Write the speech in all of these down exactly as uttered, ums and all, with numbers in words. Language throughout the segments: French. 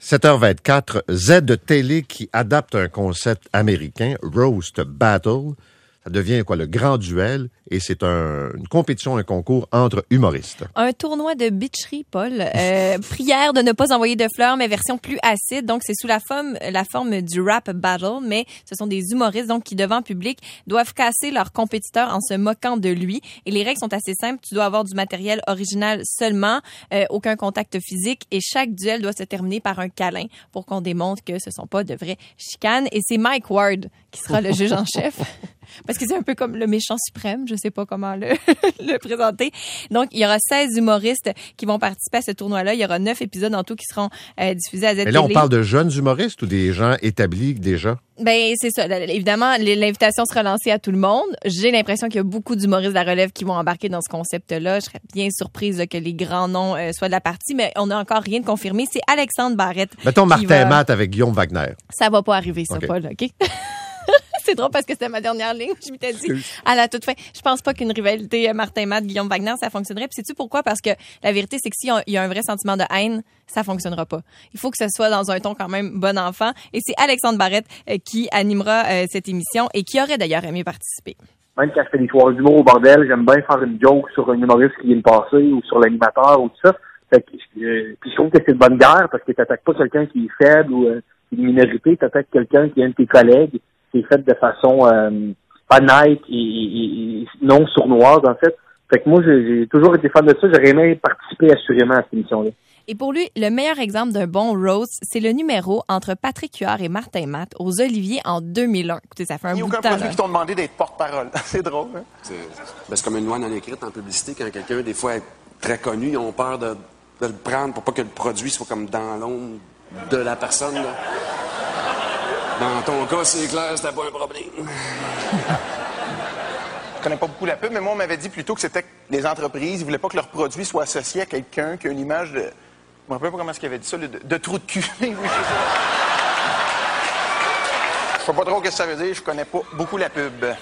sept heures vingt-quatre, Z Télé qui adapte un concept américain, Roast Battle. Ça devient quoi, le grand duel, et c'est un, une compétition, un concours entre humoristes. Un tournoi de bitcherie, Paul. Euh, prière de ne pas envoyer de fleurs, mais version plus acide. Donc, c'est sous la forme, la forme du rap battle, mais ce sont des humoristes donc qui, devant public, doivent casser leur compétiteur en se moquant de lui. Et les règles sont assez simples. Tu dois avoir du matériel original seulement, euh, aucun contact physique, et chaque duel doit se terminer par un câlin pour qu'on démontre que ce sont pas de vraies chicanes. Et c'est Mike Ward qui sera le juge en chef. Parce que c'est un peu comme le méchant suprême, je sais pas comment le, le présenter. Donc, il y aura seize humoristes qui vont participer à ce tournoi-là. Il y aura neuf épisodes en tout qui seront euh, diffusés à Z T V. Et là, on parle de jeunes humoristes ou des gens établis déjà? Ben c'est ça. Évidemment, l'invitation sera lancée à tout le monde. J'ai l'impression qu'il y a beaucoup d'humoristes de la relève qui vont embarquer dans ce concept-là. Je serais bien surprise là, que les grands noms euh, soient de la partie, mais on n'a encore rien de confirmé. C'est Alexandre Barrette. Mettons Martin va... Matt avec Guillaume Wagner. Ça va pas arriver, ça, okay. Paul, OK? C'est drôle parce que c'était ma dernière ligne. Je m'étais dit, à la toute fin, je pense pas qu'une rivalité Martin Matt, Guillaume Wagner, ça fonctionnerait. Puis sais-tu pourquoi? Parce que la vérité, c'est que s'il y a un vrai sentiment de haine, ça fonctionnera pas. Il faut que ce soit dans un ton quand même bon enfant. Et c'est Alexandre Barrette euh, qui animera euh, cette émission et qui aurait d'ailleurs aimé participer. Même quand je fais des soirées d'humour au bordel, j'aime bien faire une joke sur un humoriste qui vient de passer ou sur l'animateur ou tout ça. Fait que, euh, puis je trouve que c'est de bonne guerre parce que t'attaques pas quelqu'un qui est faible ou euh, qui est une minorité, t'attaques quelqu'un qui est un de tes collègues. C'est fait de façon euh, honnête et, et, et non sournoise, en fait. Fait que moi, j'ai, j'ai toujours été fan de ça. J'aurais aimé participer assurément à cette émission-là. Et pour lui, le meilleur exemple d'un bon roast, c'est le numéro entre Patrick Huard et Martin Matt aux Oliviers en deux mille un. Écoutez, ça fait un bout de temps. Il n'y a aucun produit qui t'ont demandé d'être porte-parole. C'est drôle, hein? C'est, ben, c'est comme une loi non écrite en publicité. Quand quelqu'un, des fois, est très connu, ils ont peur de, de le prendre pour pas que le produit soit comme dans l'ombre de la personne, là. Dans ton cas, c'est clair, c'était pas un problème. Je connais pas beaucoup la pub, mais moi, on m'avait dit plutôt que c'était que les entreprises, ils voulaient pas que leur produit soit associé à quelqu'un qui a une image de... Je me rappelle pas comment est-ce qu'il avait dit ça, de, de trou de cul. Oui, c'est ça. Je sais pas trop ce que ça veut dire, je connais pas beaucoup la pub. La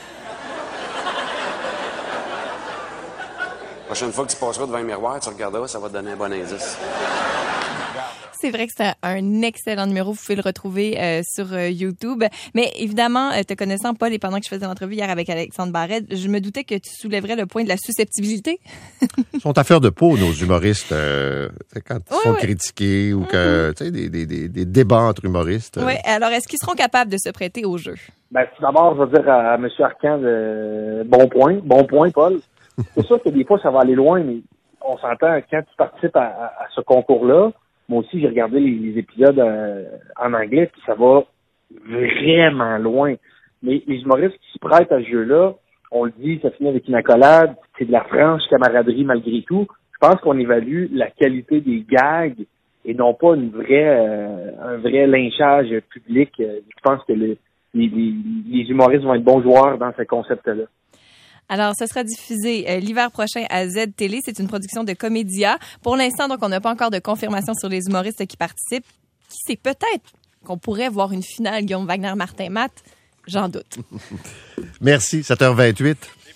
prochaine fois que tu passeras devant un miroir, tu regarderas, ça va te donner un bon indice. C'est vrai que c'est un excellent numéro. Vous pouvez le retrouver euh, sur euh, YouTube. Mais évidemment, euh, te connaissant, Paul, et pendant que je faisais l'entrevue hier avec Alexandre Barrette, je me doutais que tu soulèverais le point de la susceptibilité. Ils sont à faire de peau, nos humoristes, euh, quand ils oui, sont oui. critiqués ou que, mm-hmm. tu sais, des, des, des, des débats entre humoristes. Oui, alors est-ce qu'ils seront capables de se prêter au jeu? Ben, tout d'abord, je veux dire à, à M. Arcand, euh, bon point, bon point, Paul. C'est sûr que des fois, ça va aller loin, mais on s'entend quand tu participes à, à, à ce concours-là. Moi aussi, j'ai regardé les, les épisodes euh, en anglais, puis ça va vraiment loin. Mais les humoristes qui se prêtent à ce jeu-là, on le dit, ça finit avec une accolade, c'est de la franche camaraderie malgré tout. Je pense qu'on évalue la qualité des gags et non pas une vraie, euh, un vrai lynchage public. Je pense que le, les, les, les humoristes vont être bons joueurs dans ce concept-là. Alors, ce sera diffusé euh, l'hiver prochain à Z Télé. C'est une production de Comédia. Pour l'instant, donc, on n'a pas encore de confirmation sur les humoristes qui participent. Qui sait, peut-être qu'on pourrait voir une finale Guillaume Wagner-Martin Matt. J'en doute. Merci. sept heures vingt-huit.